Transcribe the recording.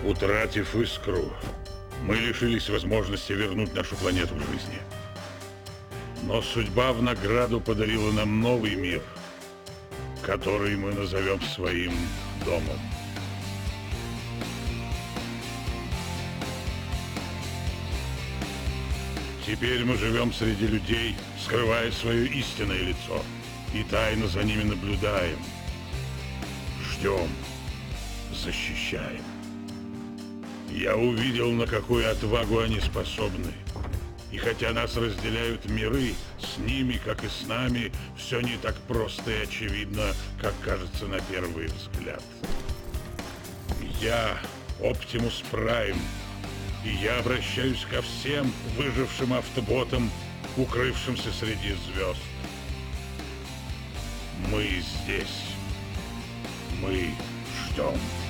Утратив искру, мы лишились возможности вернуть нашу планету к жизни. Но судьба в награду подарила нам новый мир, который мы назовем своим домом. Теперь мы живем среди людей, скрывая свое истинное лицо, и тайно за ними наблюдаем, ждем, защищаем. Я увидел, на какую отвагу они способны. И хотя нас разделяют миры, с ними, как и с нами, все не так просто и очевидно, как кажется на первый взгляд. Я Оптимус Прайм, и я обращаюсь ко всем выжившим автоботам, укрывшимся среди звезд. Мы здесь. Мы ждем.